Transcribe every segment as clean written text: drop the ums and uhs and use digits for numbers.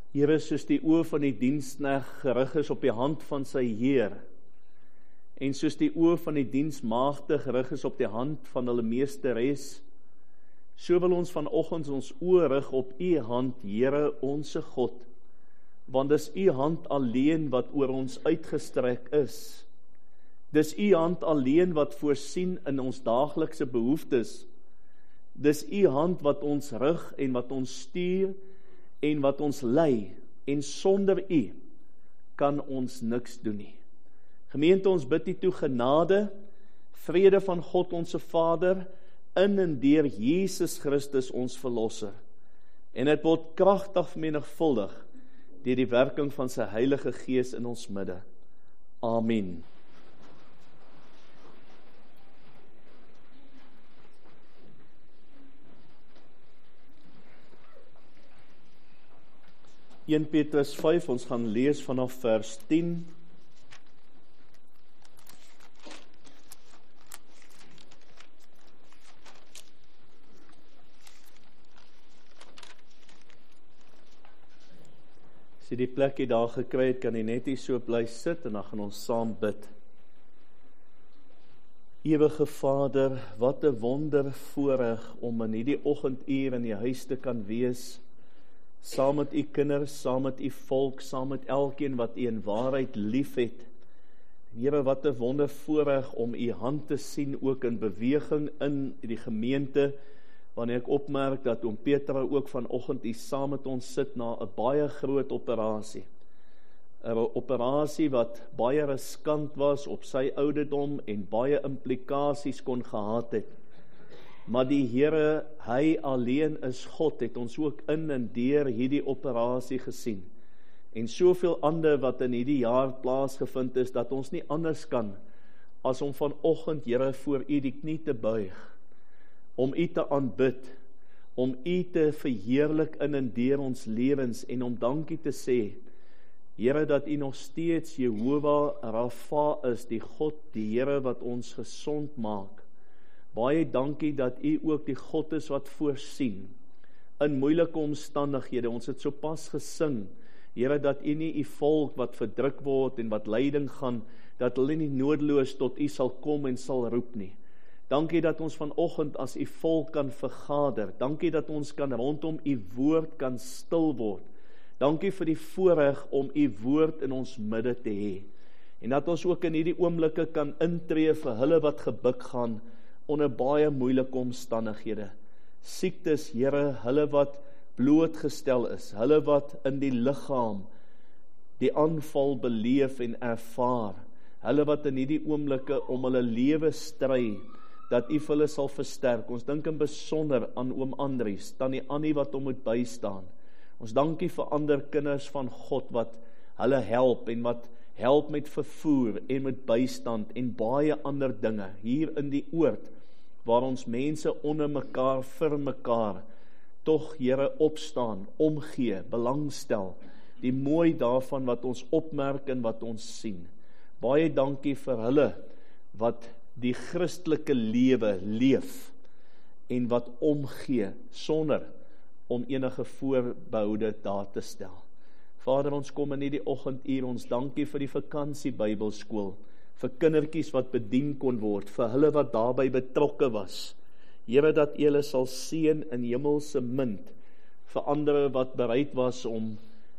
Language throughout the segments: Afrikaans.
Here, soos die oë van die diensknegt gerig is op die hand van sy Heer, en soos die oë van die diensmaagde gerig is op die hand van hulle meesteres, so wil ons vanoggend ons oë rig op u hand, Here onse God, want dis u hand alleen wat oor ons uitgestrek is. Dis u hand alleen wat voorsien in ons daaglikse behoeftes. Dis u hand wat ons rig en wat ons stuur en wat ons lei, en sonder u kan ons niks doen nie. Gemeente, ons bid u toe genade, vrede van God onse Vader, in en deur Jesus Christus ons Verlosser. En dit word kragtig vermenigvuldig deur die werking van sy Heilige Gees in ons midde. Amen. Petrus 5, ons gaan lees vanaf vers 10. As jy die plekkie daar gekry het, kan jy net hier so bly sit en dan gaan ons saam bid. Ewige Vader, wat 'n wonder voorreg om in hierdie oggenduur in die huis te kan wees, saam met u kinders, saam met u volk, saam met elkeen wat u in waarheid lief het. Here, wat 'n wonder voorreg om u hand te sien ook in beweging in die gemeente, wanneer ek opmerk dat oom Petra ook vanoggend hier saam met ons sit na 'n baie groot operasie. 'n Operasie wat baie riskant was op sy ouderdom en baie implikasies kon gehad het. Maar die Here, hy alleen is God, het ons ook in en deur hierdie operasie gesien. En soveel ander wat in hierdie jaar plaasgevind is, dat ons nie anders kan as om vanoggend, Here, voor u die knie te buig, om u te aanbid, om u te verheerlik in en deur ons lewens, en om dankie te sê, Here, dat u nog steeds Jehovah Rafa is, die God, die Here wat ons gesond maak. Baie dankie dat u ook die God is wat voorsien in moeilike omstandighede. Ons het sopas gesing, Here, dat u nie u volk wat verdruk word en wat lyding gaan, dat hulle nie noodloos tot u sal kom en sal roep nie. Dankie dat ons vanoggend as u volk kan vergader. Dankie dat ons kan rondom u woord kan stil word. Dankie vir die voorreg om u woord in ons midde te hê. En dat ons ook in hierdie oomblikke kan intree vir hulle wat gebuk gaan onder baie moeilike omstandighede. Siektes, Here, hulle wat blootgestel is, hulle wat in die liggaam die aanval beleef en ervaar, hulle wat in hierdie oomblikke om hulle lewe stry, dat u vir hulle sal versterk. Ons dink in besonder aan oom Andries, tannie Annie wat hom moet bystaan. Ons dankie vir ander kinders van God wat hulle help en wat help met vervoer en met bystand en baie ander dinge hier in die oord, waar ons mense onder mekaar, vir mekaar, tog, Here, opstaan, omgee, belangstel, die mooi daarvan wat ons opmerk en wat ons sien. Baie dankie vir hulle wat die Christelike lewe leef en wat omgee sonder om enige voorbehoude daar te stel. Vader, ons kom in hierdie oggenduur, ons dankie vir die vakansie Bybelskool, vir kindertjies wat bedien kon word, vir hulle wat daarby betrokke was. Here, dat u hulle sal seën in hemelse munt, vir ander wat bereid was om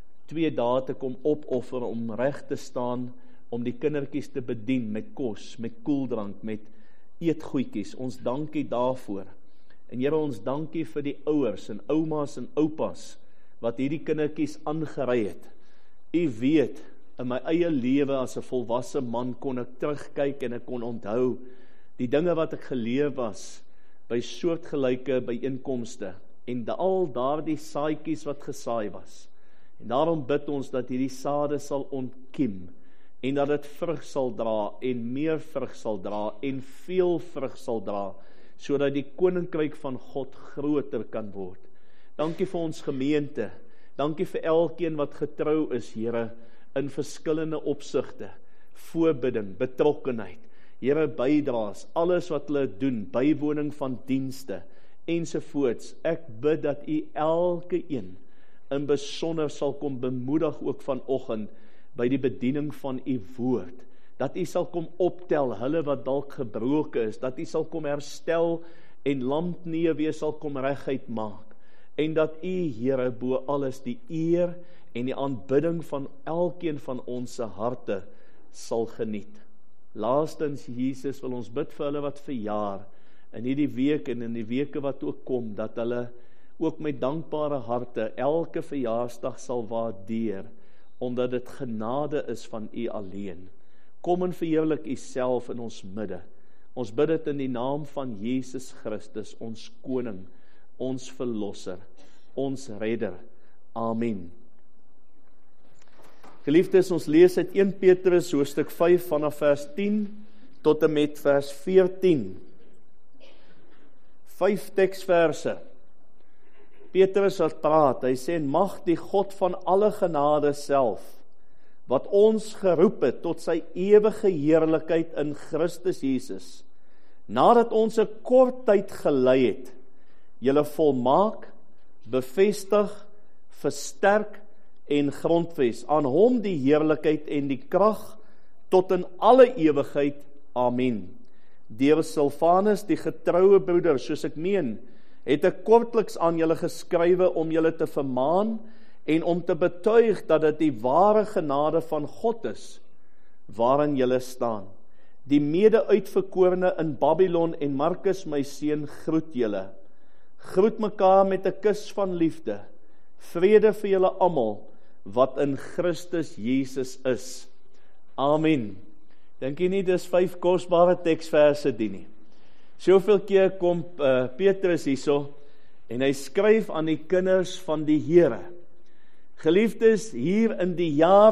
2 dae te kom opoffer, om reg te staan, om die kindertjies te bedien met kos, met koeldrank, met eetgoedjies. Ons dankie daarvoor. En Here, ons dankie vir die ouers en oumas en oupas, wat hierdie kindertjies aangery het. U weet, in my eie lewe as 'n volwasse man kon ek terugkyk en ek kon onthou die dinge wat ek geleef was by soortgelyke byeenkomste en al daardie saadjies wat gesaai was. En daarom bid ons dat hierdie sade sal ontkiem en dat dit vrug sal dra en meer vrug sal dra en veel vrug sal dra, sodat die koninkryk van God groter kan word. Dankie vir ons gemeente, dankie vir elkeen wat getrou is, Here, in verskillende opsigte, voorbidding, betrokkenheid, Here, bydraes, alles wat hulle doen, bywoning van dienste, ensovoorts. Ek bid dat u elke een in besonder sal kom bemoedig ook vanoggend by die bediening van u woord. Dat u sal kom optel, hulle wat dalk gebroken is, dat u sal kom herstel en lampneë weer sal kom reguit maak. En dat u, Here, bo alles die eer en die aanbidding van elkeen van ons se harte sal geniet. Laastens, Jesus, wil ons bid vir hulle wat verjaar, in hierdie week en in die weke wat ook kom, dat hulle ook met dankbare harte elke verjaarsdag sal waardeer, omdat dit genade is van u alleen. Kom en verheerlik u self in ons midde. Ons bid dit in die naam van Jesus Christus, ons koning, ons verlosser, ons redder. Amen. Geliefdes, ons lees uit 1 Petrus hoofstuk 5 vanaf vers 10 tot en met vers 14. 5 teksverse. Petrus wat praat, hy sê, mag die God van alle genade self, wat ons geroep het tot sy ewige heerlikheid in Christus Jesus, nadat ons 'n kort tyd gelei het, julle volmaak, bevestig, versterk en grondves, aan hom die heerlikheid en die krag, tot in alle ewigheid. Amen. Deur Silvanus, die getroue broeder, soos ek meen, het ek kortliks aan julle geskrywe om julle te vermaan en om te betuig dat dit die ware genade van God is, waarin julle staan. Die mede-uitverkorene in Babylon en Markus, my seun, groet julle. Groet mekaar met 'n kus van liefde. Vrede vir julle almal, wat in Christus Jesus is. Amen. Dink jy nie, dis 5 kosbare teksverse die nie. Soveel keer kom Petrus hierso, en hy skryf aan die kinders van die Here. Geliefdes, hier in die jaar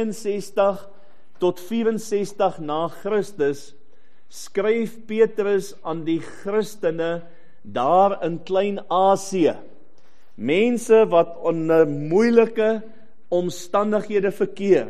62 tot 64 na Christus, skryf Petrus aan die Christene daar in Klein-Asië. Mense wat onder moeilike omstandighede verkeer.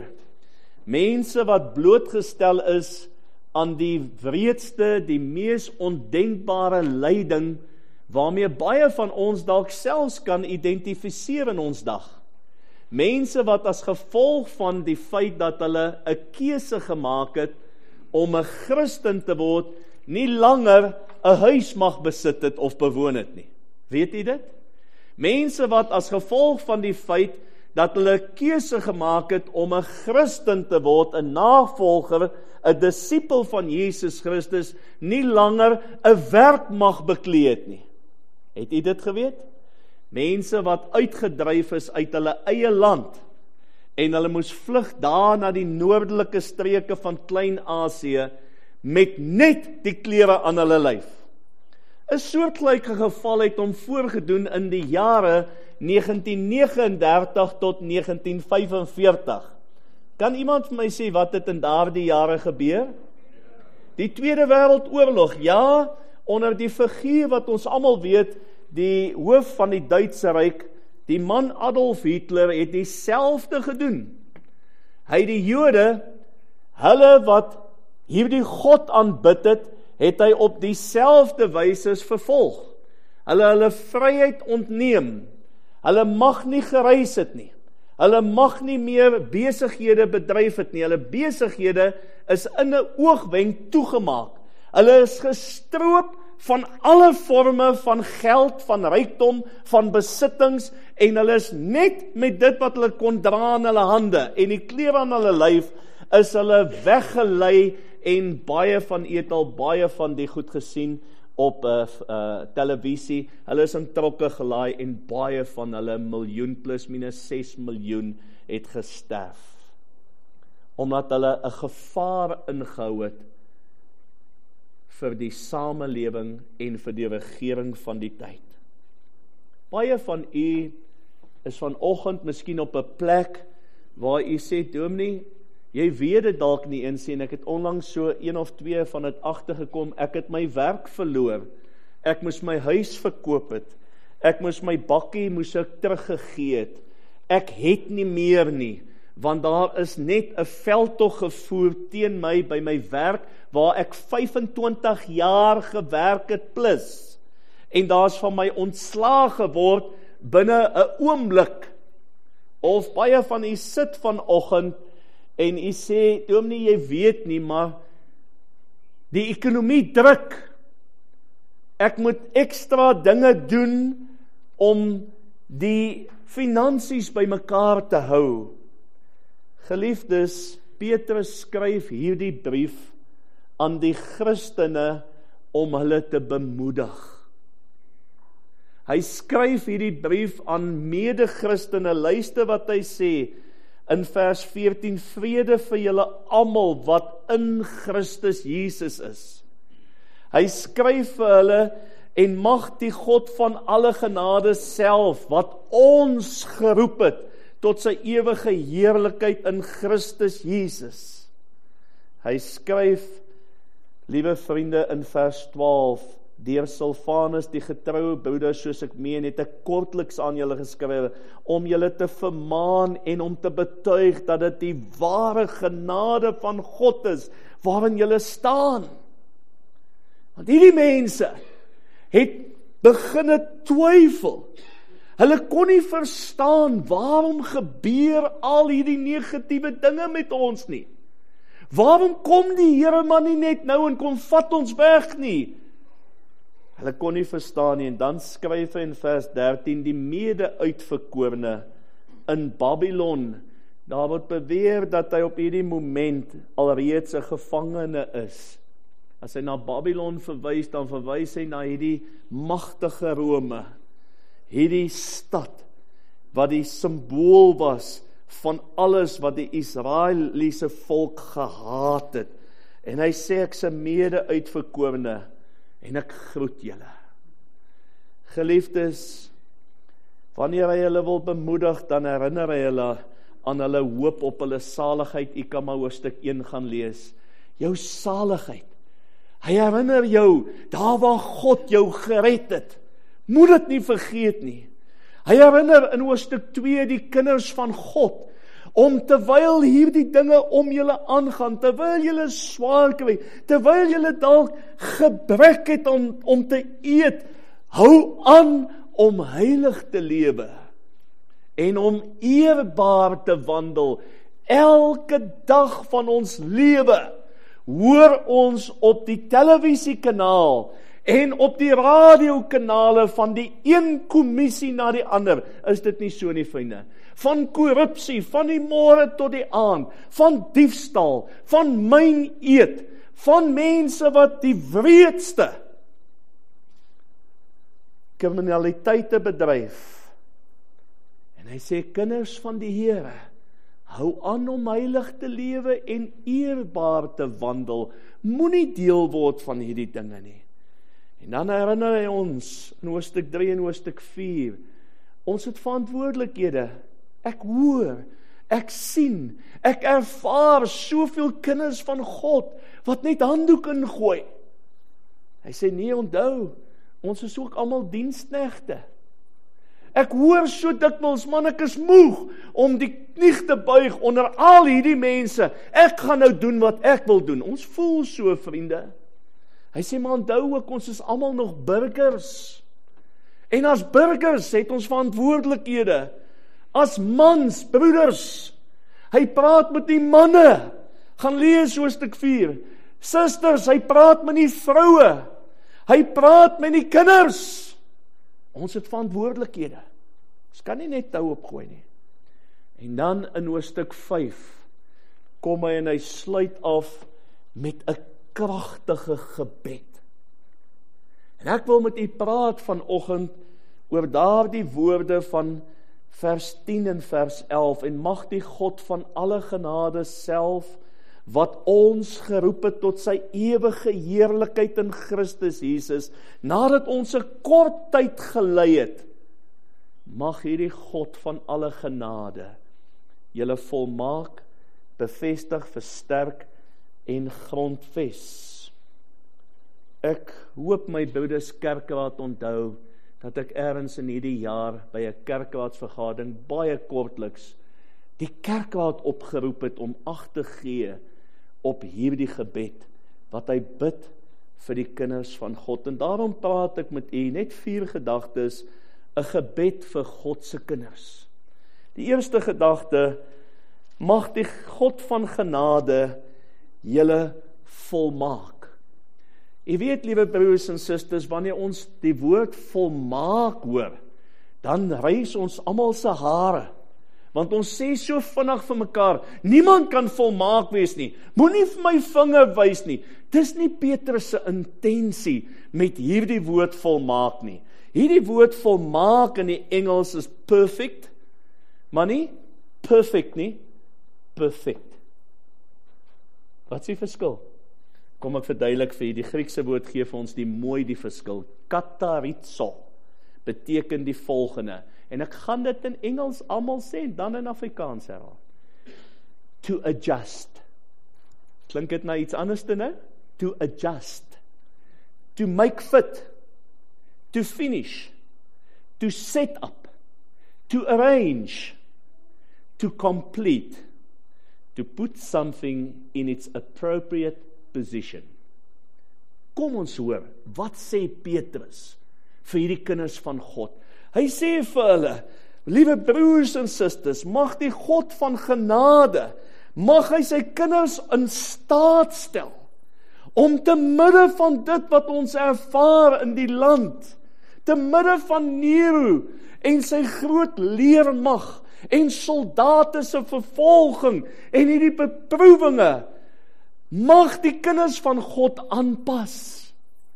Mense wat blootgestel is aan die wreedste, die mees ondenkbare lyding, waarmee baie van ons dalk selfs kan identifiseer in ons dag. Mense wat as gevolg van die feit dat hulle 'n keuse gemaak het om 'n Christen te word, nie langer 'n huis mag besit het of bewoon het nie. Weet jy dit? Mense wat as gevolg van die feit dat hulle 'n keuse gemaak het om 'n Christen te word, 'n navolger, 'n disipel van Jesus Christus, nie langer 'n werk mag beklee het nie. Het jy dit geweet? Mense wat uitgedryf is uit hulle eie land, en hulle moes vlug daar na die noordelike streke van Klein-Asië, met net die klere aan hulle lyf. 'n soortgelyke geval het hom voorgedoen in die jare 1939 tot 1945. Kan iemand vir my sê wat het in daardie jare gebeur? Die Tweede Wêreldoorlog, ja, onder die figuur wat ons almal weet, die hoof van die Duitse Ryk, die man Adolf Hitler, het dieselfde gedoen. Hy het die Jode, hulle wat hierdie God aanbid het, het hy op dieselfde wyse vervolg. Hulle vryheid ontneem. Hulle mag nie gereis het nie. Hulle mag nie meer besighede bedryf het nie. Hulle besighede is in 'n oogwenk toegemaak. Hulle is gestroop van alle forme van geld, van rykdom, van besittings, en hulle is net met dit wat hulle kon dra in hulle hande, en die klere aan hulle lyf, is hulle weggelei, en baie van baie van die goed gesien op televisie, hulle is in trokke gelaai, en baie van hulle, miljoen plus minus 6 miljoen, het gesterf, omdat hulle 'n gevaar ingehou het vir die samelewing en vir die regering van die tyd. Baie van u is vanoggend miskien op 'n plek waar u sê, dominee, jy weet dit dalk nie eens en ek het onlangs so 1 of 2 van dit agtergekom, ek het my werk verloor, ek moes my huis verkoop het, ek moes my bakkie ek teruggegee het, ek het nie meer nie, want daar is net 'n veldtog gevoer teen my by my werk, waar ek 25 jaar gewerk het plus, en daar is van my ontslae geword binne 'n oomblik, Of baie van u sit vanoggend en u sê, dominee, jy weet nie, maar die ekonomie druk. Ek moet ekstra dinge doen om die finansies bymekaar te hou. Geliefdes, Petrus skryf hierdie brief aan die Christene om hulle te bemoedig. Hy skryf hierdie brief aan mede-Christene. Luister wat hy sê in vers 14, vrede vir julle almal wat in Christus Jesus is. Hy skryf vir hulle, en mag die God van alle genade self, wat ons geroep het, tot sy ewige heerlikheid in Christus Jesus. Hy skryf, liewe vriende, in vers 12, deur Silvanus, die getroue broeder, soos ek meen, het ek kortliks aan julle geskrywe, om julle te vermaan en om te betuig dat dit die ware genade van God is, waarin julle staan. Want hierdie mense het beginne twyfel. Hulle kon nie verstaan, waarom gebeur al hierdie negatiewe dinge met ons nie? Waarom kom die Here maar nie net nou en kom vat ons weg nie? Hulle kon nie verstaan nie, en dan skryf hy in vers 13, die mede-uitverkorene in Babylon. Daar word beweer dat hy op hierdie moment alreeds 'n gevangene is. As hy na Babylon verwys, dan verwys hy na hierdie magtige Rome, hierdie stad, wat die simbool was van alles wat die Israeliese volk gehaat het. En hy sê, ek is 'n mede-uitverkorene, en ek groet julle. Geliefdes, wanneer hy hulle wil bemoedig, dan herinner hy hulle aan hulle hoop op hulle saligheid. U kan maar hoofstuk 1 gaan lees. Jou saligheid. Hy herinner jou, daar waar God jou gered het. Moet dit nie vergeet nie. Hy herinner in hoofstuk 2 die kinders van God, om terwyl hierdie dinge om julle aangaan, terwyl julle swaar kry, terwyl julle dalk gebrek het om te eet, hou aan om heilig te lewe, en om eerbaar te wandel, elke dag van ons lewe. Hoor ons op die televisiekanaal en op die radiokanale van die een kommissie na die ander, is dit nie so nie, vriende? Van korrupsie, van die môre tot die aand, van diefstal, van myn eet, van mense wat die wreedste kriminaliteite bedryf. En hy sê, kinders van die Here, hou aan om heilig te lewe en eerbaar te wandel. Moenie deel word van hierdie dinge nie. En dan herinner hy ons in hoofstuk 3 en hoofstuk 4. Ons het verantwoordelikhede. Ek hoor, ek sien, ek ervaar soveel kinders van God wat net handdoek ingooi. Hy sê, nee, onthou, ons is ook almal diensknegte. Ek hoor so dikwels, man, ek is moeg om die knie te buig onder al hierdie mense. Ek gaan nou doen wat ek wil doen. Ons voel so, vriende. Hy sê, maar onthou ook, ons is almal nog burgers. En as burgers het ons verantwoordelikhede. As mans, broeders. Hy praat met die manne. Gaan lees hoofstuk 4. Susters, hy praat met die vroue. Hy praat met die kinders. Ons het verantwoordelikhede. Ons kan nie net tou opgooi nie. En dan in hoofstuk 5 kom hy en hy sluit af met 'n kragtige gebed. En ek wil met u praat vanoggend oor daardie woorde van vers 10 en vers 11. En mag die God van alle genade self, wat ons geroep het tot sy ewige heerlikheid in Christus Jesus, nadat ons 'n kort tyd gelei het, mag hierdie God van alle genade julle volmaak, bevestig, versterk en grondves. Ek hoop my broeders kerkraad onthou dat ek ergens in hierdie jaar by 'n kerkraadsvergadering baie kortliks die kerkraad opgeroep het om ag te gee op hierdie gebed wat hy bid vir die kinders van God. En daarom praat ek met u net 4 gedagtes, 'n gebed vir God se kinders. Die eerste gedagte, mag die God van genade julle volmaak. Jy weet, liewe broers en susters, wanneer ons die woord volmaak hoor, dan rys ons almal se hare. Want ons sê so vinnig vir mekaar, niemand kan volmaak wees nie. Moenie vir my vinger wys nie. Dis nie Petrus se intensie met hierdie woord volmaak nie. Hierdie woord volmaak in die Engels is perfect, maar nie perfect nie, perfect. Wat is die verskil? Kom ek verduidelik vir julle, die Griekse woord gee vir ons die verskil. Katarizo beteken die volgende. En ek gaan dit in Engels almal sê, en dan in Afrikaans herhaal. To adjust. Klink dit na iets anders te nou? To adjust. To make fit. To finish. To set up. To arrange. To complete. To put something in its appropriate position. Kom ons hoor, wat sê Petrus vir hierdie kinders van God? Hy sê vir hulle, liewe broers en susters, mag die God van genade, mag hy sy kinders in staat stel, om te midde van dit wat ons ervaar in die land, te midde van Nero en sy groot leermag, en soldate se vervolging, en hierdie beproewinge, mag die kinders van God aanpas.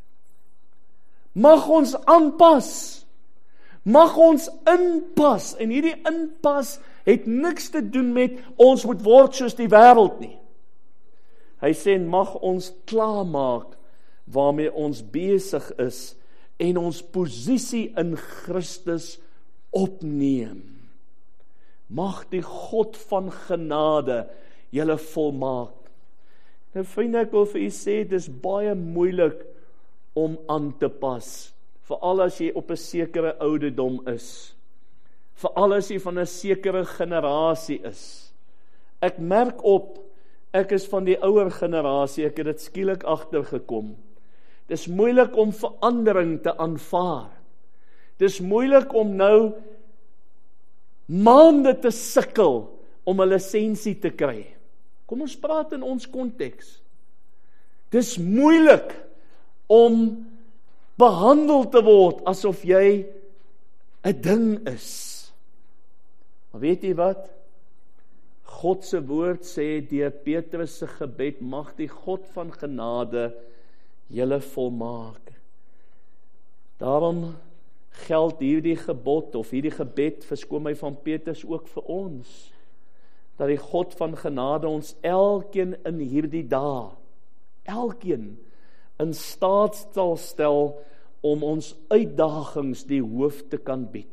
Mag ons aanpas. Mag ons inpas. En hierdie inpas het niks te doen met ons moet word soos die wêreld nie. Hy sê mag ons klaarmaak waarmee ons besig is en ons posisie in Christus opneem. Mag die God van genade julle volmaak. Nou vriende, ek wil vir u sê, dis baie moeilik om aan te pas, veral as jy op 'n sekere ouderdom is, veral as jy van 'n sekere generasie is. Ek merk op, ek is van die ouer generasie, ek het dit skielik agtergekom. Dis moeilik om verandering te aanvaar. Dis moeilik om nou maande te sukkel om 'n lisensie te kry. Kom ons praat in ons konteks. Dis moeilik om behandel te word asof jy 'n ding is. Maar weet jy wat? God se woord sê deur Petrus se gebed, mag die God van genade julle volmaak. Daarom geld hierdie gebod of hierdie gebed, verskoon my van Petrus, ook vir ons. Dat die God van genade ons elkeen in hierdie dae, elkeen in staat sal stel om ons uitdagings die hoof te kan bied.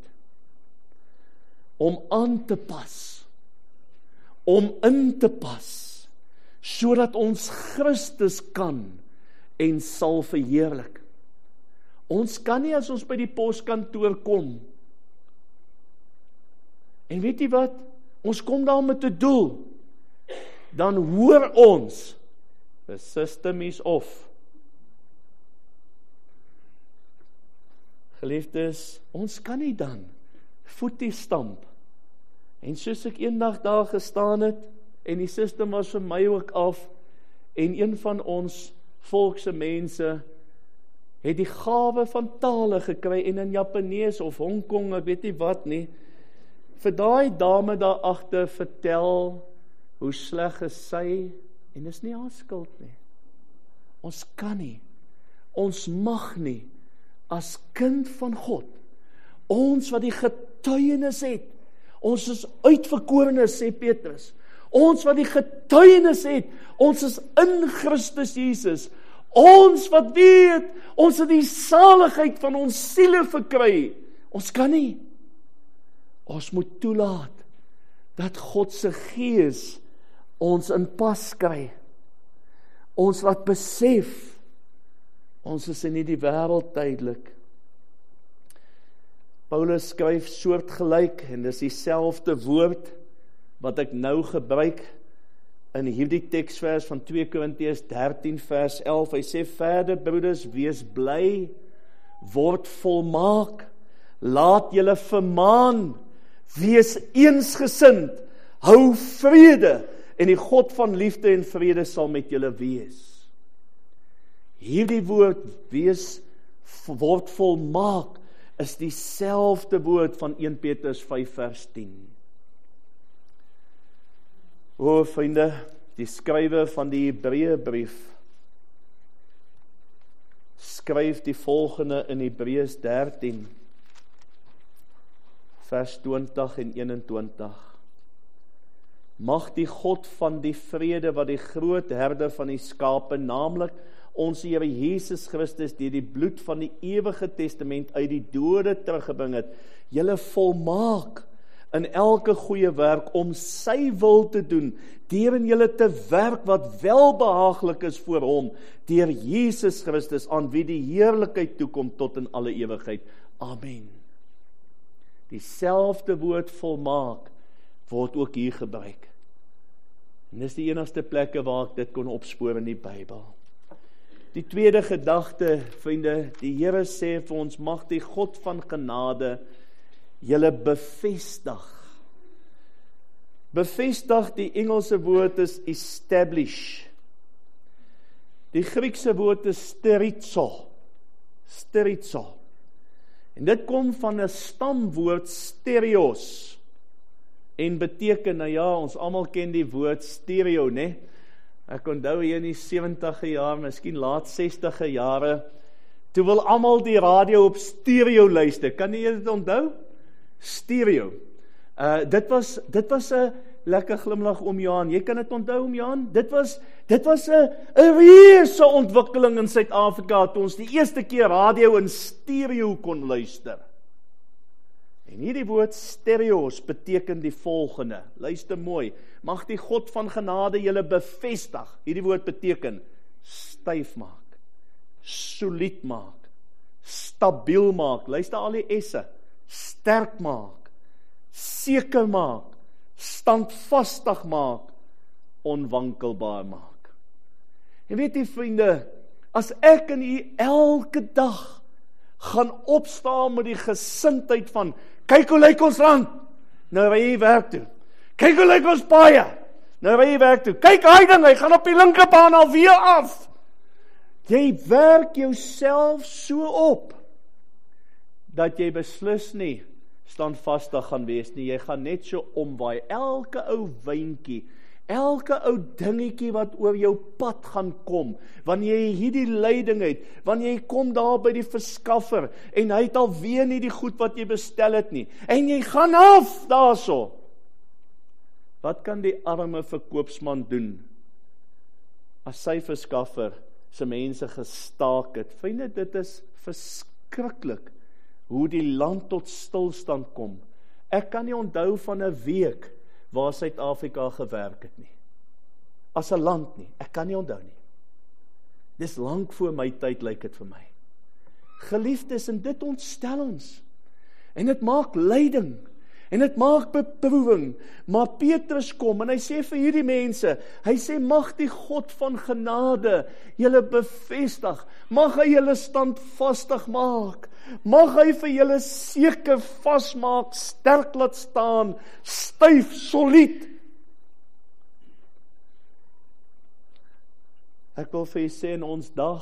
Om aan te pas, om in te pas, sodat ons Christus kan en sal verheerlik. Ons kan nie as ons by die poskantoor kom. En weet jy wat? Ons kom daar met 'n doel. Dan hoor ons, the system is off. Geliefdes, ons kan nie dan voetie stamp. En soos ek eendag daar gestaan het, en die system was vir my ook af, en een van ons volkse mense het die gawe van tale gekry, en in Japanees of Hongkong, ek weet nie wat nie, vir daai dame daar agter vertel hoe sleg is sy, en dis nie haar skuld nie. Ons kan nie, ons mag nie, as kind van God, ons wat die getuienis het, ons is uitverkorenes, sê Petrus, ons wat die getuienis het, ons is in Christus Jesus, ons wat weet, ons het die saligheid van ons siele verkry, ons kan nie, ons moet toelaat, dat God se Gees ons in pas kry, ons laat besef, ons is in hierdie wêreld tydelik. Paulus skryf soortgelyk, en dis dieselfde woord, wat ek nou gebruik, in hierdie teksvers van 2 Korintiërs 13 vers 11, hy sê verder, broeders, wees bly, word volmaak, laat julle vermaan, wees eensgesind, hou vrede, en die God van liefde en vrede sal met julle wees. Hierdie woord, word volmaak, is dieselfde woord van 1 Petrus 5 vers 10. O vriende, die skrywer van die Hebreëbrief skryf die volgende in Hebreërs 13 vers 20 en 21. Mag die God van die vrede, wat die groot herder van die skape, naamlik ons Here Jesus Christus, deur die bloed van die ewige testament uit die dode teruggebring het, julle volmaak in elke goeie werk om sy wil te doen, deur in julle te werk wat welbehaaglik is voor hom, deur Jesus Christus, aan wie die heerlikheid toekom tot in alle ewigheid. Amen. Dieselfde woord volmaak word ook hier gebruik. En dis die enigste plekke waar ek dit kon opspoor in die Bybel. Die tweede gedagte, vriende, die Here sê vir ons, mag die God van genade julle bevestig. Bevestig, die Engelse woord is establish. Die Griekse woord is sterizo. Sterizo. En dit kom van 'n stamwoord stereos. En beteken, nou ja, ons almal ken die woord stereo, né? Ek onthou hier in die 70e jaar, miskien laat 60e jare, toe wil almal die radio op stereo luister. Kan jy dit onthou? Stereo. Dit was 'n lekker glimlag om Johan. Jy kan dit onthou om Johan? Dit was 'n reuse ontwikkeling in Suid-Afrika toe ons die eerste keer radio in stereo kon luister. En hierdie woord stereos beteken die volgende. Luister mooi. Mag die God van genade julle bevestig. Hierdie woord beteken styf maak, solied maak, stabiel maak. Luister al die esse. Sterk maak, seker maak, standvastig maak, onwankelbaar maak. En weet jy vriende, as ek en u elke dag gaan opstaan met die gesindheid van, kyk hoe lyk ons land, nou ry jy werk toe. Kyk hoe lyk ons paaie, nou ry jy werk toe. Kyk hy ding, hy gaan op die linkerbaan alweer af. Jy werk jouself so op, dat jy beslis nie standvastig gaan wees nie. Jy gaan net so omwaai. Elke ou wyntjie, elke ou dingetjie wat oor jou pad gaan kom, wanneer jy hierdie lyding het, wanneer jy kom daar by die verskaffer, en hy het alweer nie die goed wat jy bestel het nie, en jy gaan af daarso. Wat kan die arme verkoopsman doen, as sy verskaffer sy mense gestaak het? Vriende, dit is verskriklik, hoe die land tot stilstand kom. Ek kan nie onthou van 'n week waar Suid-Afrika gewerk het nie. As 'n land nie, ek kan nie onthou nie. Dis lank voor my tyd, lyk dit vir my. Geliefdes, en dit ontstel ons. En dit maak lyding. En dit maak beproewing. Maar Petrus kom en hy sê vir hierdie mense, hy sê, mag die God van genade julle bevestig. Mag hy julle standvastig maak. Mag hy vir julle seker vasmaak, sterk laat staan, styf, solied. Ek wil vir julle sê in ons dag,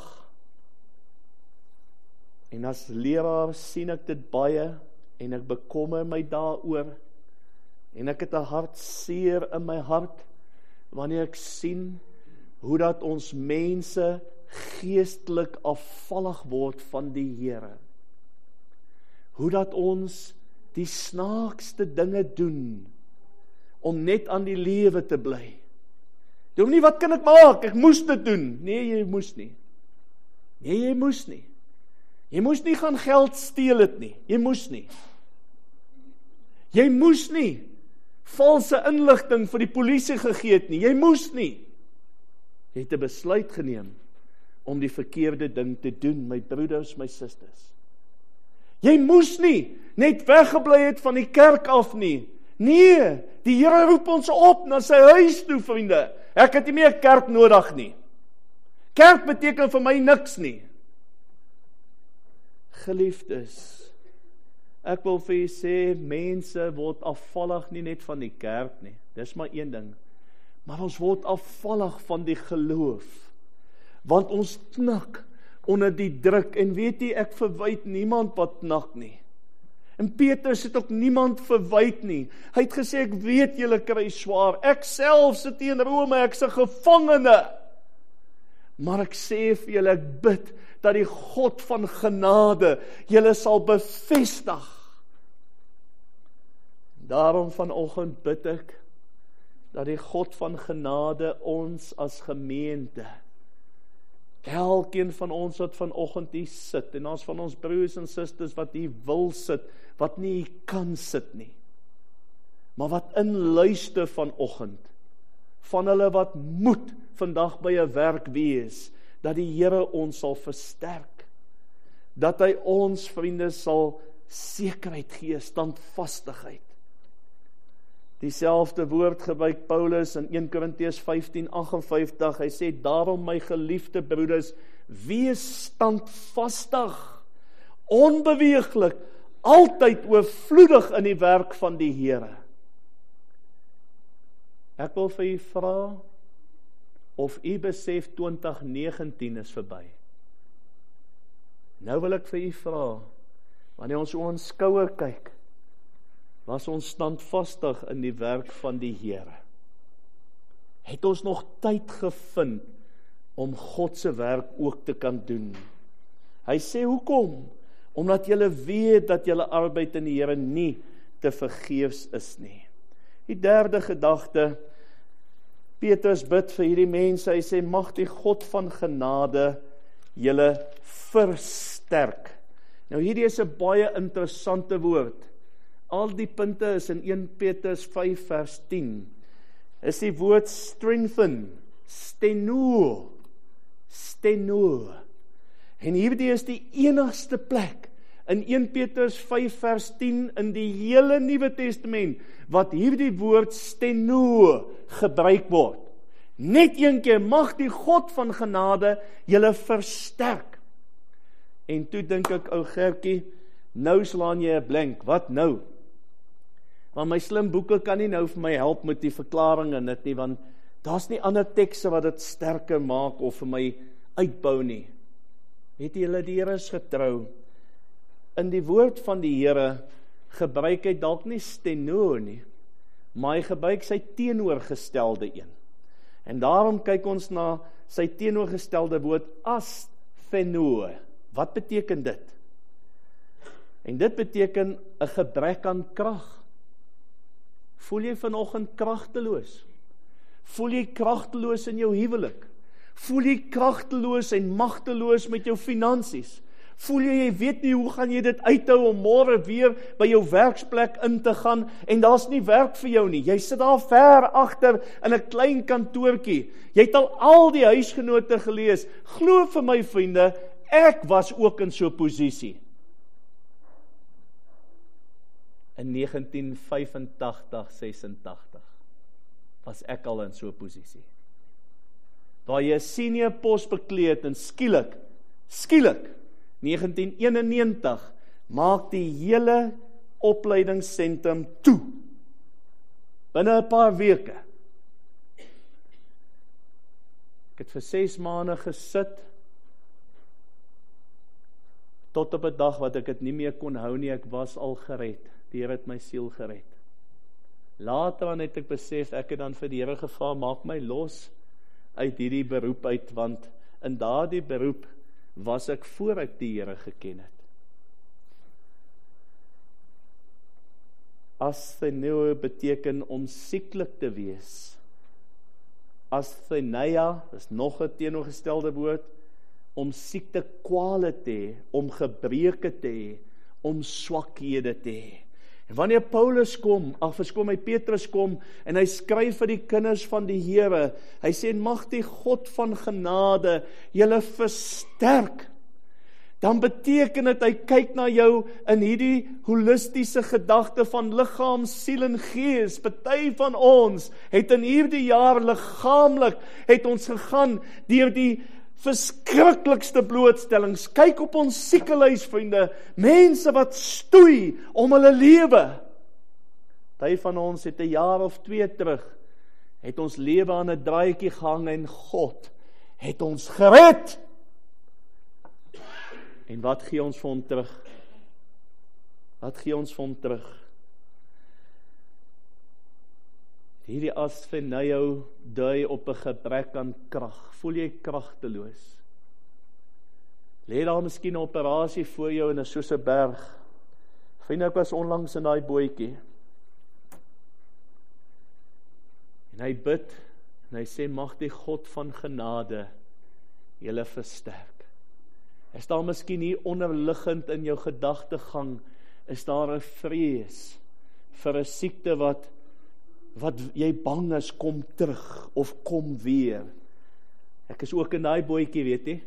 en as leraar sien ek dit baie, en ek bekommer my daaroor, en ek het 'n hartseer in my hart, wanneer ek sien, hoe dat ons mense geestelik afvallig word van die Here. Hoe dat ons die snaakste dinge doen, om net aan die lewe te bly. Dominee, wat kan ek maak? Ek moes dit doen. Nee, jy moes nie. Nee, jy moes nie. Jy moes nie gaan geld steel het nie. Jy moes nie. Jy moes nie valse inligting vir die polisie gegee het nie. Jy moes nie. Jy het 'n besluit geneem om die verkeerde ding te doen, my broeders, my susters. Jy moes nie net weggebly het van die kerk af nie. Nee, die Here roep ons op na sy huis toe, vriende. Ek het nie meer kerk nodig nie. Kerk beteken vir my niks nie. Geliefdes, Ek wil vir julle sê, mense word afvallig nie net van die kerk nie. Dis maar een ding. Maar ons word afvallig van die geloof. Want ons knak onder die druk. En weet jy, ek verwyd niemand wat knak nie. En Petrus het ook niemand verwyd nie. Hy het gesê, ek weet julle kry swaar. Ek self sit in Rome, ek's 'n gevangene. Maar ek sê vir julle, ek bid dat die God van genade julle sal bevestig. Daarom vanoggend bid ek dat die God van genade ons as gemeente, elkeen van ons wat vanoggend hier sit, en ons van ons broers en susters wat hier wil sit, wat nie hier kan sit nie, maar wat inluister vanoggend, van hulle wat moet vandag by 'n werk wees, dat die Here ons sal versterk, dat hy ons vriende sal sekerheid gee, standvastigheid. Dieselfde woord gebruik Paulus in 1 Korintiërs 15:58, hy sê, daarom my geliefde broeders, wees standvastig, onbeweeglik, altyd oorvloedig in die werk van die Here. Ek wil vir u vra, of u besef 2019 is verby. Nou wil ek vir u vra, wanneer ons oor ons skouer kyk, was ons standvastig in die werk van die Here? Het ons nog tyd gevind om God se werk ook te kan doen? Hy sê, hoekom? Omdat julle weet dat julle arbeid in die Here nie te vergeefs is nie. Die derde gedagte, Petrus bid vir hierdie mense, hy sê, mag die God van genade julle versterk. Nou hierdie is 'n baie interessante woord. Al die punte is in 1 Petrus 5 vers 10. Is die woord strengthen, steno. En hierdie is die enigste plek in 1 Petrus 5 vers 10 in die hele Nuwe Testament wat hierdie woord steno gebruik word. Net een keer, mag die God van genade julle versterk. En toe dink ek, ou Gertjie, nou slaan jy 'n blank, wat nou? Want my slim boeke kan nie nou vir my help met die verklaring in dit nie, want daar's nie ander tekste wat dit sterker maak of vir my uitbou nie. Weet julle, die Here is getrou. In die woord van die Here gebruik hy dalk nie steno nie, maar hy gebruik sy teenoorgestelde een. En daarom kyk ons na sy teenoorgestelde woord astheno. Wat beteken dit? En dit beteken 'n gebrek aan krag. Voel jy vanoggend kragteloos? Voel jy kragteloos in jou huwelik? Voel jy kragteloos en magteloos met jou finansies? Voel jy weet nie hoe gaan jy dit uithou om môre weer by jou werksplek in te gaan en daar's nie werk vir jou nie. Jy sit daar ver agter in 'n klein kantoortjie. Jy het al die huisgenote gelees. Glo vir my vriende, ek was ook in so 'n posisie. In 1985-86 was ek al in so 'n posisie. Waar jy 'n senior pos bekleed en skielik 1991 maak die hele opleidingssentrum toe. Binne 'n paar weke. Ek het vir 6 maande gesit, tot op 'n dag wat ek dit nie meer kon hou nie, ek was al gered. Die Here het my siel gered. Later dan het ek besef, ek het dan vir die Here gevra, maak my los uit hierdie beroep uit, want in daardie beroep was ek voor ek die Here geken het. Astheno beteken om sieklik te wees. Asthenia is nog 'n teenoorgestelde woord, om siekte kwale te hê, om gebreke te hê, om swakhede te hê. En wanneer Petrus kom en hy skryf vir die kinders van die Here, hy sê, mag die God van genade julle versterk. Dan beteken dit, hy kyk na jou in hierdie holistiese gedagte van liggaam, siel en gees. Party van ons het in hierdie jaar liggaamlik, het ons gegaan deur die verskriklikste blootstellings. Kyk op ons siekelhuis, vriende, mense wat stoei om hulle lewe. Party van ons het 'n jaar of 2 terug, het ons lewe aan 'n draaitjie gehang en God het ons gered. En wat gee ons vir hom terug? Wat gee ons vir hom terug? Hierdie asfenio dui op 'n gebrek aan krag. Voel jy kragteloos? Lê daar miskien 'n operasie voor jou en is soos 'n berg. Vriende, ek was onlangs in daai bootjie. En hy bid, en hy sê, mag die God van genade julle versterk. Is daar miskien hier onderliggend in jou gedagtegang, is daar 'n vrees vir 'n siekte wat jy bang is, kom terug, of kom weer. Ek is ook in daai bootjie, weet jy.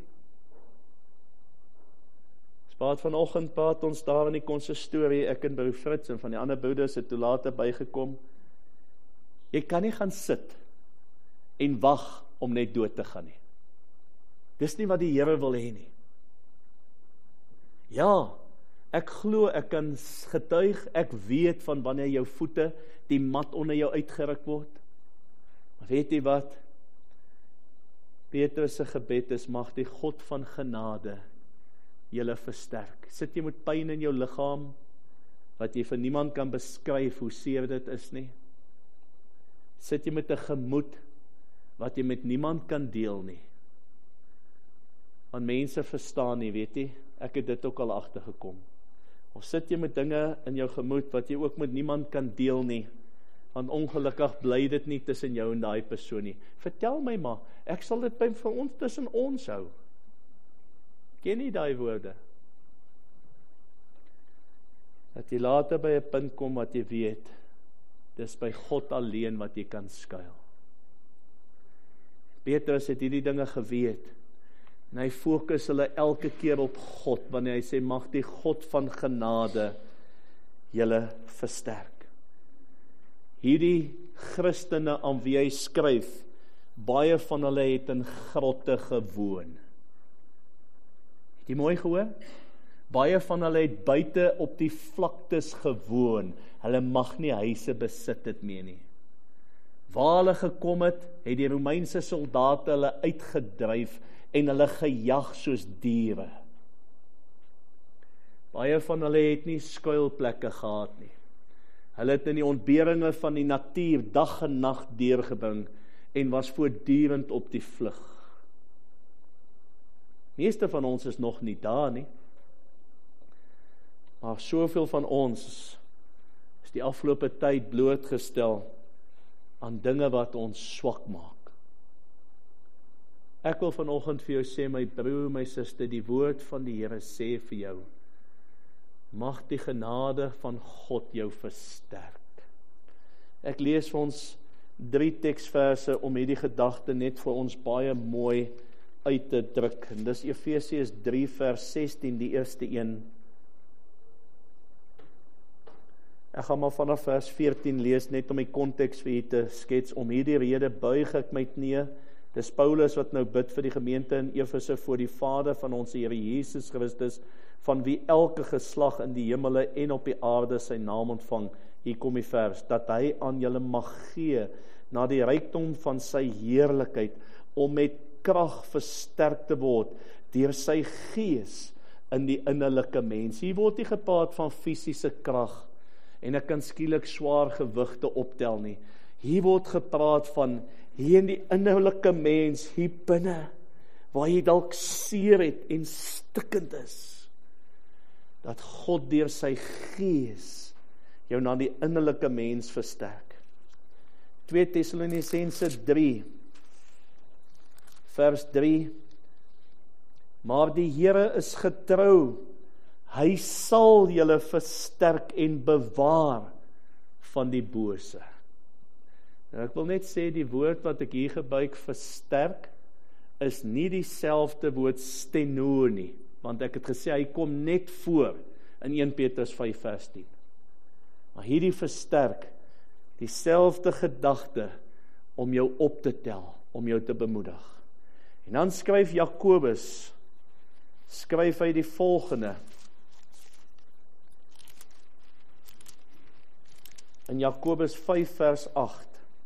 Spaat vanoggend praat ons daar in die konsistorie, ek en broer Fritz en van die ander broeders het toe later bygekom. Jy kan nie gaan sit en wag om net dood te gaan nie. Dis nie wat die Here wil hê nie. Ja, ek glo, ek kan getuig, ek weet van wanneer jou voete die mat onder jou uitgeruk word. Maar weet jy wat? Petrus se gebed is, mag die God van genade julle versterk. Sit jy met pyn in jou liggaam, wat jy vir niemand kan beskryf hoe seer dit is nie? Sit jy met 'n gemoed, wat jy met niemand kan deel nie? Want mense verstaan nie, weet jy, ek het dit ook al agtergekom. Of sit jy met dinge in jou gemoed, wat jy ook met niemand kan deel nie, want ongelukkig bly dit nie tussen jou en daai persoon nie. Vertel my maar, ek sal dit vir ons tussen ons hou. Ken nie daai woorde? Dat jy later by 'n punt kom wat jy weet, dis by God alleen wat jy kan skuil. Petrus het hierdie dinge geweet, en hy fokus hulle elke keer op God, wanneer hy sê, mag die God van genade julle versterk. Hierdie Christene aan wie hy skryf, baie van hulle het in grotte gewoon. Het jy mooi gehoor? Baie van hulle het buite op die vlaktes gewoon. Hulle mag nie huise besit het meer nie. Waar hulle gekom het, het die Romeinse soldate hulle uitgedryf en hulle gejag soos diere. Baie van hulle het nie skuilplekke gehad nie. Hulle het in die ontberinge van die natuur dag en nag deurgebring en was voortdurend op die vlug. Meeste van ons is nog nie daar nie. Maar soveel van ons is die afgelope tyd blootgestel aan dinge wat ons swak maak. Ek wil vanoggend vir jou sê, my broer, my suster, die woord van die Here sê vir jou, mag die genade van God jou versterk. Ek lees vir ons 3 teksverse om hierdie gedagte net vir ons baie mooi uit te druk. En dis Efesiërs 3 vers 16, die eerste een. Ek gaan maar vanaf vers 14 lees, net om die konteks vir julle te skets. Om hierdie rede buig ek my knie. Dis Paulus wat nou bid vir die gemeente in Efese voor die Vader van ons Here Jesus Christus, van wie elke geslag in die hemele en op die aarde sy naam ontvang. Hier kom die vers, dat hy aan julle mag gee, na die rykdom van sy heerlikheid, om met krag versterk te word, deur sy gees in die innerlike mens. Hier word nie gepraat van fisiese krag, en ek kan skielik swaar gewigte optel nie. Hier word gepraat van, hier in die innerlike mens, hier binne, waar jy dalk seer het en stikkend is, dat God deur sy gees jou na die innerlike mens versterk. 2 Tessalonisense 3 vers 3, maar die Here is getrou, hy sal julle versterk en bewaar van die bose. Nou ek wil net sê, die woord wat ek hier gebruik, versterk, is nie dieselfde woord steno nie, want ek het gesê, hy kom net voor in 1 Petrus 5 vers 10. Maar hierdie versterk, dieselfde gedagte om jou op te tel, om jou te bemoedig. En dan skryf Jakobus, skryf hy die volgende. In Jakobus 5 vers 8.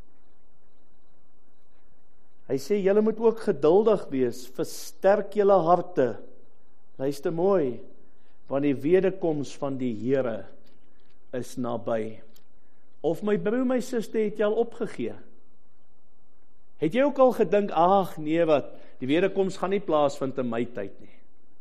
Hy sê, julle moet ook geduldig wees, versterk julle harte. Luister mooi, want die wederkoms van die Here is naby. Of my broer, my suster, het jy al opgegee? Het jy ook al gedink, ag nee wat, die wederkoms gaan nie plaasvind in my tyd nie.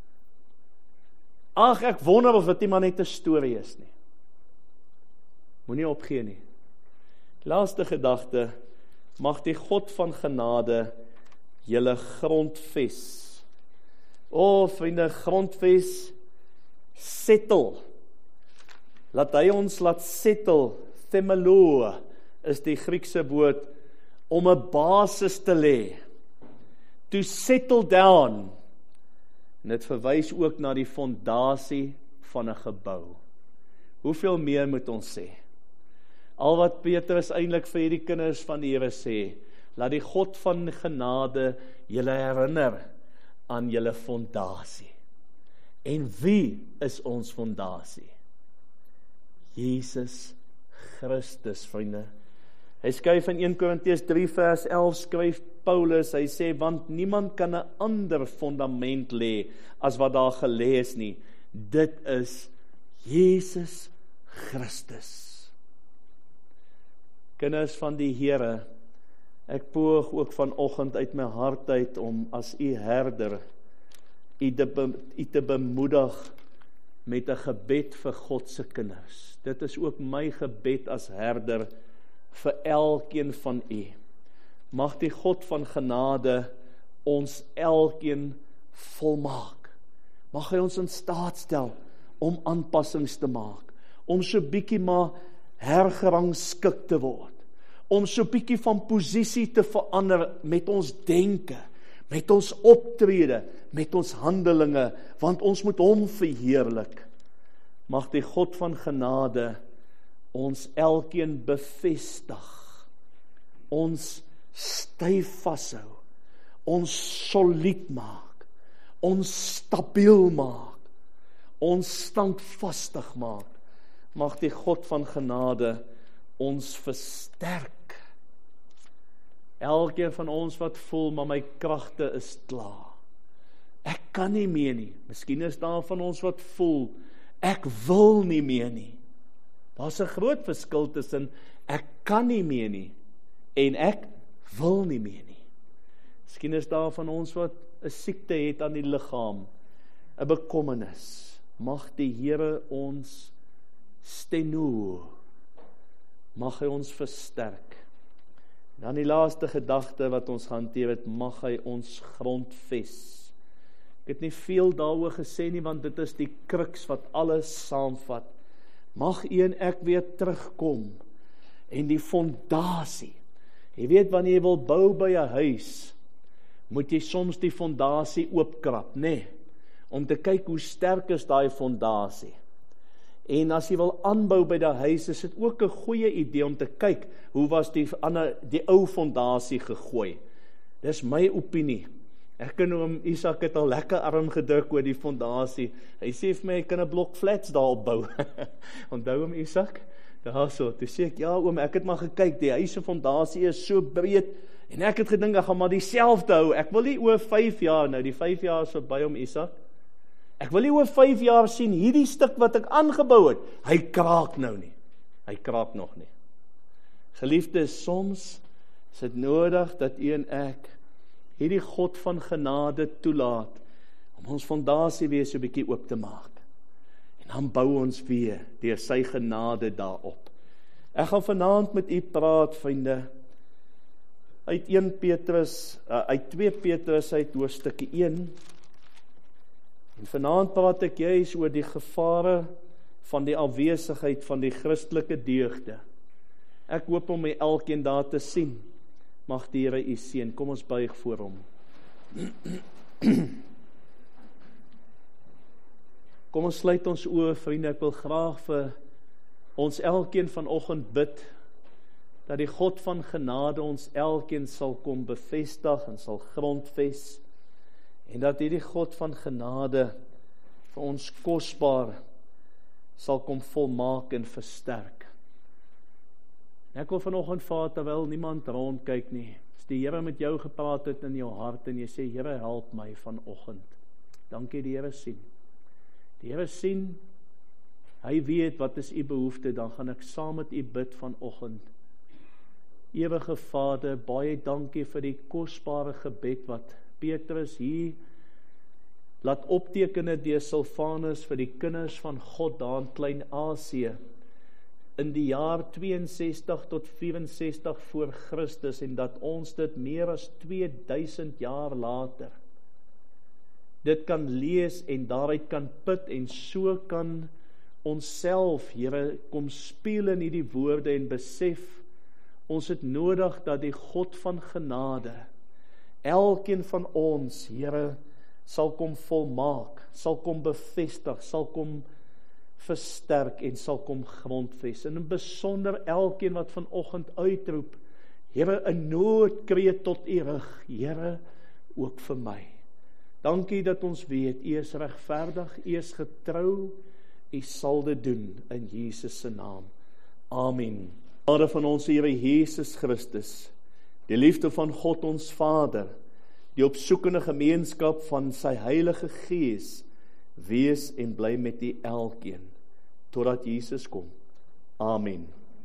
Ag, ek wonder of dit nie maar net 'n storie is nie. Moenie opgee nie. Laaste gedagte, mag die God van genade julle grondves. O, vriende, grondves, settle. Laat hy ons laat settle, themelo, is die Griekse woord, om 'n basis te lê. To settle down. En dit verwys ook na die fondasie van 'n gebou. Hoeveel meer moet ons sê? Al wat Petrus eintlik vir hierdie kinders van die Here sê, laat die God van genade julle herinner aan julle fondasie. En wie is ons fondasie? Jesus Christus, vriende. Hy skryf in 1 Korintiërs 3 vers 11, skryf Paulus, hy sê, want niemand kan 'n ander fundament lê as wat daar gelê is nie. Dit is Jesus Christus. Kinders van die Here, ek poog ook vanoggend uit my hart uit om as u herder, u te bemoedig met 'n gebed vir God se kinders. Dit is ook my gebed as herder vir elkeen van u. Mag die God van genade ons elkeen volmaak. Mag hy ons in staat stel om aanpassings te maak, om so bietjie maar hergerangskik te word, om so bietjie van posisie te verander met ons denke, met ons optrede, met ons handelinge, want ons moet hom verheerlik. Mag die God van genade ons elkeen bevestig, ons styf vashou, ons solied maak, ons stabiel maak, ons standvastig maak. Mag die God van genade ons versterk. Elkeen van ons wat voel, maar my kragte is klaar. Ek kan nie meer nie. Miskien is daar van ons wat voel, ek wil nie meer nie. Daar's 'n groot verskil tussen ek kan nie meer nie en ek wil nie meer nie. Miskien is daar van ons wat 'n siekte het aan die liggaam, 'n bekommernis. Mag die Here ons steno, mag hy ons versterk. Dan die laaste gedagte wat ons hanteer het, mag hy ons grondves. Ek het nie veel daaroor gesê nie, want dit is die kruks wat alles saamvat. Mag u en ek weer terugkom en die fondasie. Jy weet, wanneer jy wil bou by 'n huis, moet jy soms die fondasie oopkrap, nê? Om te kyk hoe sterk is daai fondasie. En as jy wil aanbou by die huis, is dit ook 'n goeie idee om te kyk, hoe was die ou fondasie gegooi. Dis my opinie. Ek en oom Isak het al lekker arm gedruk oor die fondasie. Hy sê vir my, ek kan 'n blok flats daarop bou. Onthou oom Isak? Daarso, toe sê ek, ja oom, ek het maar gekyk, die huis se fondasie is so breed, en ek het gedink, ek gaan maar dieselfde hou. Ek wil nie oor 5 jaar, nou die 5 jaar is verby oom Isak. Ek wil nie oor 5 jaar sien, hierdie stuk wat ek aangebou het, hy kraak nou nie. Hy kraak nog nie. Geliefdes, soms is dit nodig dat u en ek hierdie God van genade toelaat, om ons fondasie weer so 'n bietjie oop te maak. En dan bou ons weer deur sy genade daarop. Ek gaan vanaand met u praat, vriende, uit 2 Petrus uit hoofstuk 1. En vanaand praat ek juis oor die gevare van die afwesigheid van die Christelike deugde. Ek hoop om my elkeen daar te sien. Mag die Here u seën. Kom ons buig voor hom. Kom ons sluit ons oë, vriende. Ek wil graag vir ons elkeen vanoggend bid, dat die God van genade ons elkeen sal kom bevestig en sal grondves. En dat hierdie God van genade vir ons kosbaar sal kom volmaak en versterk. En ek wil vanoggend vaar terwyl niemand rondkyk nie. As die Here met jou gepraat het in jou hart en jy sê, Here, help my vanoggend. Dankie, die Here sien. Die Here sien, hy weet wat is u behoefte, dan gaan ek saam met u bid vanoggend. Ewige Vader, baie dankie vir die kosbare gebed wat Petrus hier laat opteken het deur Silvanus vir die kinders van God daar in Klein-Asië in die jaar 62 tot 64 voor Christus, en dat ons dit meer as 2000 jaar later dit kan lees en daaruit kan put, en so kan ons self, Here, kom speel in hierdie woorde en besef, ons het nodig dat die God van genade elkeen van ons, Here, sal kom volmaak, sal kom bevestig, sal kom versterk en sal kom grondves. En in besonder elkeen wat vanoggend uitroep, Here, 'n noodkreet tot u rig, Here, ook vir my. Dankie dat ons weet, u is regverdig, u is getrou, u sal dit doen in Jesus se naam. Amen. Genade van ons Here Jesus Christus, die liefde van God ons Vader, die opsoekende gemeenskap van sy Heilige Gees, wees en bly met u elkeen, totdat Jesus kom. Amen.